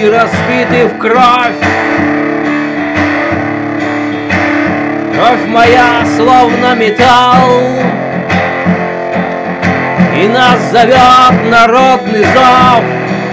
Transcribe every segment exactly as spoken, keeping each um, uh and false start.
и разбиты в кровь. Кровь моя словно металл, и нас зовет народный зов.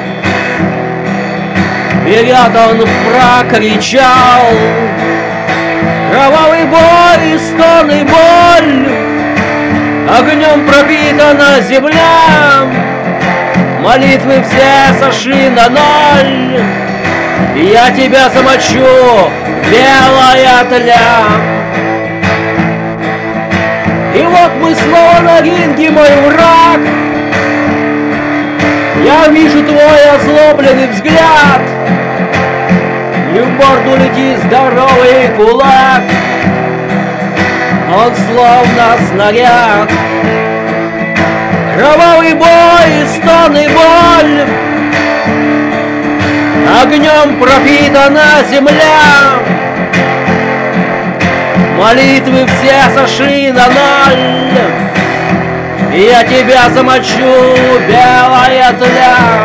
Вперед он прокричал: кровавый бой, и стон, и боль, огнем пропитана земля. Молитвы все сошли на ноль, и я тебя замочу, белая тля. И вот мы снова на ринге, мой враг. Я вижу твой озлобленный взгляд, и в морду летит здоровый кулак. Он словно снаряд. Кровавый бой, стон и боль, огнем пропитана земля. Молитвы все сошли на ноль, и я тебя замочу, белая тля.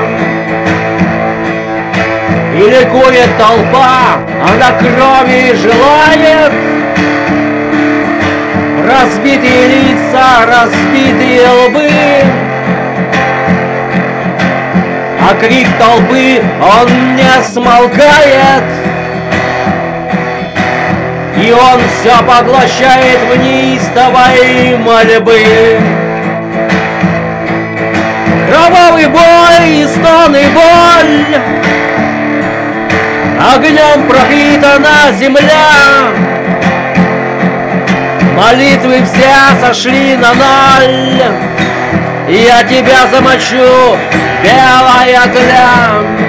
И ликует толпа, она крови желает. Разбитые лица, разбитые лбы, а крик толпы, он не смолкает. И он все поглощает в неистовой мольбы. Кровавый бой, и стон, и боль, огнем пропитана земля. Молитвы все сошли на ноль, и я тебя замочу, белая тля.